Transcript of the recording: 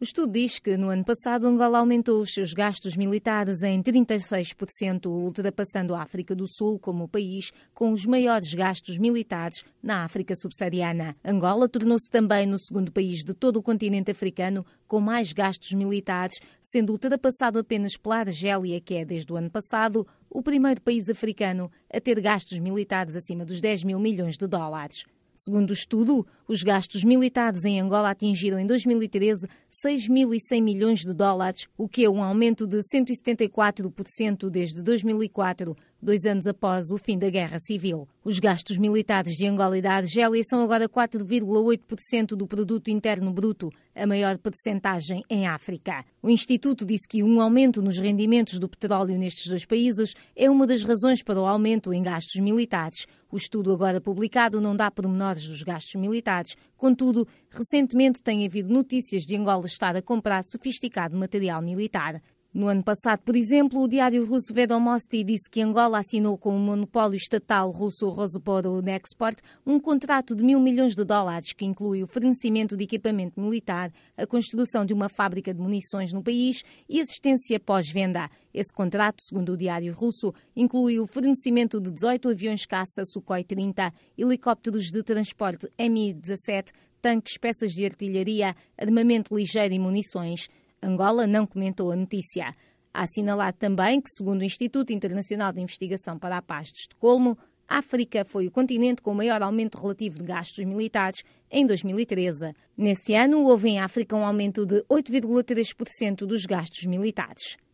O estudo diz que no ano passado Angola aumentou os seus gastos militares em 36%, ultrapassando a África do Sul como o país com os maiores gastos militares na África subsaariana. Angola tornou-se também no segundo país de todo o continente africano com mais gastos militares, sendo ultrapassado apenas pela Argélia, que é, desde o ano passado, o primeiro país africano a ter gastos militares acima dos 10 mil milhões de dólares. Segundo o estudo, os gastos militares em Angola atingiram em 2013 6.100 milhões de dólares, o que é um aumento de 174% desde 2004, 2 anos após o fim da Guerra Civil. Os gastos militares de Angola e da Argélia são agora 4,8% do produto interno bruto, a maior percentagem em África. O Instituto disse que um aumento nos rendimentos do petróleo nestes dois países é uma das razões para o aumento em gastos militares. O estudo agora publicado não dá pormenores dos gastos militares, contudo, recentemente tem havido notícias de Angola estar a comprar sofisticado material militar. No ano passado, por exemplo, o diário russo Vedomosti disse que Angola assinou com o monopólio estatal russo Rosoboronexport um contrato de 1.000 milhões de dólares que inclui o fornecimento de equipamento militar, a construção de uma fábrica de munições no país e assistência pós-venda. Esse contrato, segundo o diário russo, inclui o fornecimento de 18 aviões caça Sukhoi 30, helicópteros de transporte Mi-17, tanques, peças de artilharia, armamento ligeiro e munições. Angola não comentou a notícia. Há assinalado também que, segundo o Instituto Internacional de Investigação para a Paz de Estocolmo, a África foi o continente com o maior aumento relativo de gastos militares em 2013. Nesse ano, houve em África um aumento de 8,3% dos gastos militares.